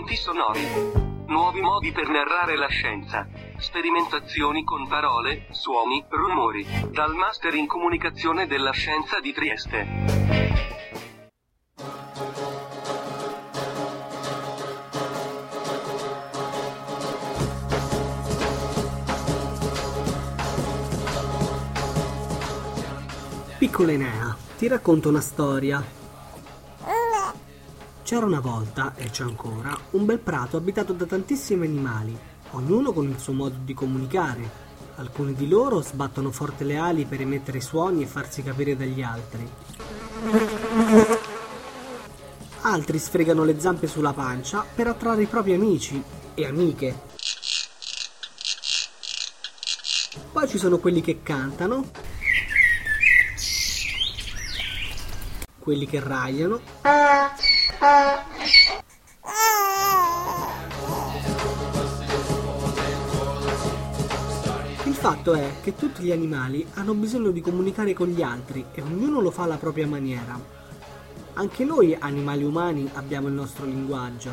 Racconti sonori. Nuovi modi per narrare la scienza. Sperimentazioni con parole, suoni, rumori. Dal Master in Comunicazione della Scienza di Trieste. Piccola Enea, ti racconto una storia. C'era una volta, e c'è ancora, un bel prato abitato da tantissimi animali, ognuno con il suo modo di comunicare. Alcuni di loro sbattono forte le ali per emettere suoni e farsi capire dagli altri. Altri sfregano le zampe sulla pancia per attrarre i propri amici e amiche. Poi ci sono quelli che cantano, quelli che ragliano, il fatto è che tutti gli animali hanno bisogno di comunicare con gli altri e ognuno lo fa alla propria maniera. Anche noi, animali umani, abbiamo il nostro linguaggio.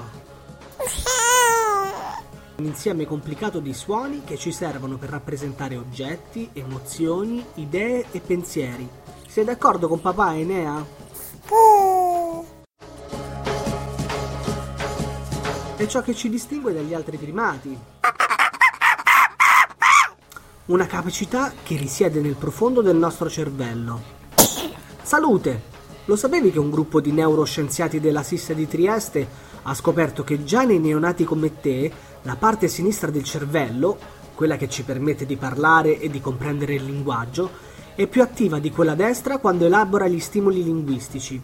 Un insieme complicato di suoni che ci servono per rappresentare oggetti, emozioni, idee e pensieri. Sei d'accordo con papà, Enea? È ciò che ci distingue dagli altri primati. Una capacità che risiede nel profondo del nostro cervello. Salute! Lo sapevi che un gruppo di neuroscienziati della SIS di Trieste ha scoperto che già nei neonati come te, la parte sinistra del cervello, quella che ci permette di parlare e di comprendere il linguaggio, è più attiva di quella destra quando elabora gli stimoli linguistici.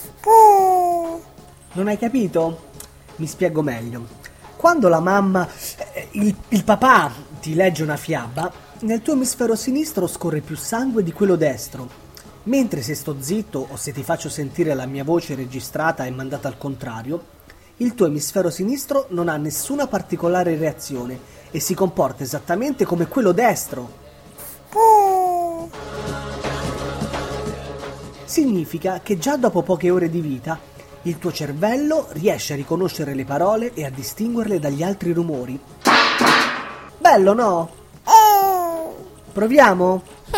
Non hai capito? Mi spiego meglio. Quando la mamma, il papà ti legge una fiaba, nel tuo emisfero sinistro scorre più sangue di quello destro, mentre se sto zitto o se ti faccio sentire la mia voce registrata e mandata al contrario, il tuo emisfero sinistro non ha nessuna particolare reazione e si comporta esattamente come quello destro. Significa che già dopo poche ore di vita il tuo cervello riesce a riconoscere le parole e a distinguerle dagli altri rumori. Bello, no? Proviamo?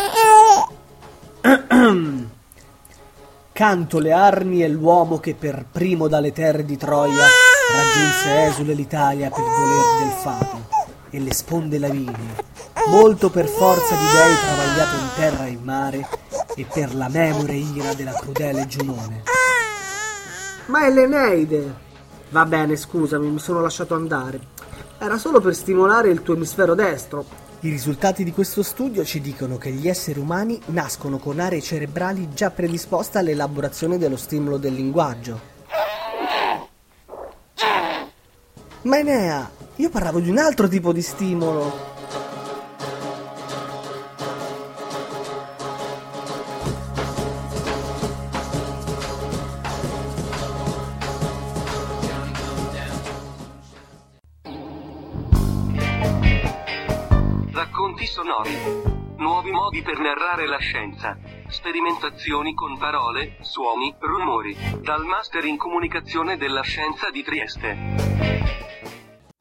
Canto le armi e l'uomo che per primo dalle terre di Troia raggiunse esule l'Italia per voler del fato e le sponde lavine, molto per forza di dei travagliato in terra e in mare e per la memore ira della crudele Giunone. Ma è l'Eneide! Va bene, scusami, mi sono lasciato andare. Era solo per stimolare il tuo emisfero destro. I risultati di questo studio ci dicono che gli esseri umani nascono con aree cerebrali già predisposte all'elaborazione dello stimolo del linguaggio. Ma Enea, io parlavo di un altro tipo di stimolo. Racconti sonori. Nuovi modi per narrare la scienza. Sperimentazioni con parole, suoni, rumori. Dal Master in Comunicazione della Scienza di Trieste.